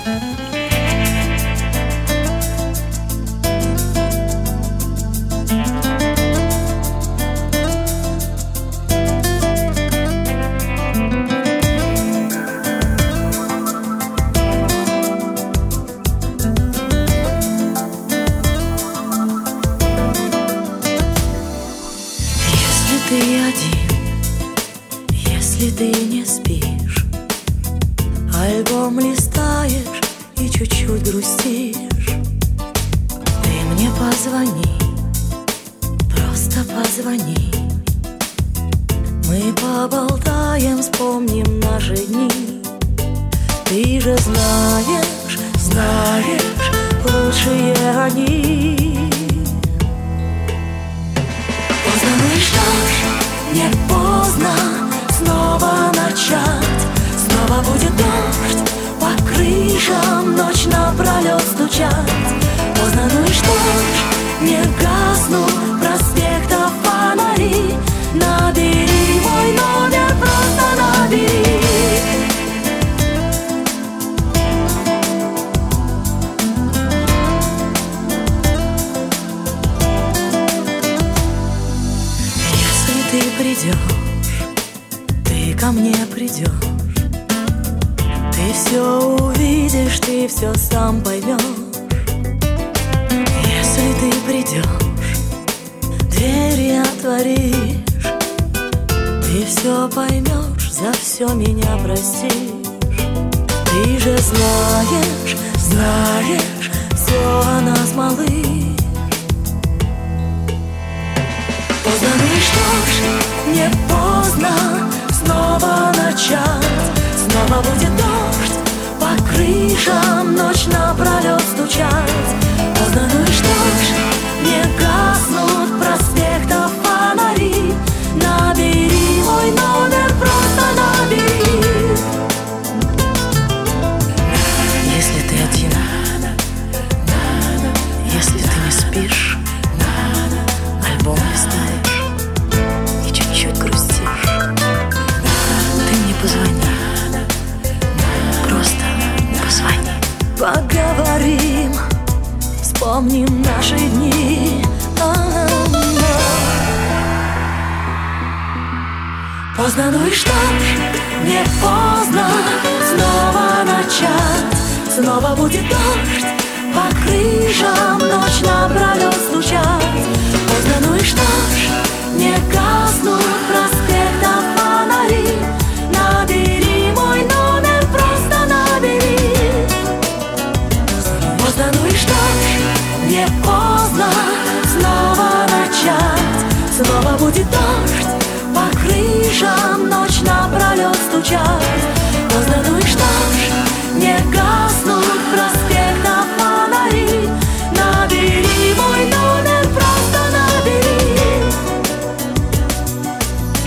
Ты один, если ты не спишь, альбом листаешь и чуть-чуть грустишь, ты мне позвони, просто позвони. Мы поболтаем, вспомним наши дни. Ты же знаешь, знаешь, лучшие они. Поздно, ну и что ж, не поздно снова начать. Снова будет дождь по крышам, ночь напролет стучать. Поздно, ну и что ж, не гаснут проспектов фонари. Набери мой номер, просто набери. Ты придешь, ты ко мне придешь, ты все увидишь, ты все сам поймешь. Если ты придешь, двери отворишь, ты все поймешь, за все меня простишь. Ты же знаешь, знаешь, все о нас, малыш. Поздно, ну и что ж, не поздно снова начать. Снова будет дождь по крышам, ночь напролет стучать. Поздно, ну и что ж, не гаснут проспектов фонари. Набери мой номер, просто набери. Если ты один, если ты не спишь, альбом листаешь и чуть-чуть грустишь, ты мне позвони, просто позвони. Поговорим, вспомним наши дни. Поздно, ну и что ж, не поздно снова начать. Снова будет дождь по крышам, ночь напролет стучать. Поздно, ну и что ж, не гаснут проспектов фонари. Набери мой номер, просто набери. Поздно, ну и что ж, не поздно снова начать. Снова будет дождь по крышам, ночь напролет стучать.